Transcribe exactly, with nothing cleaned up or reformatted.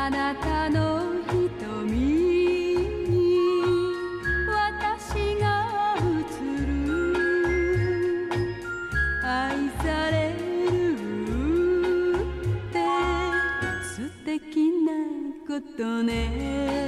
あなたの瞳に私が映る愛されるって素敵なことね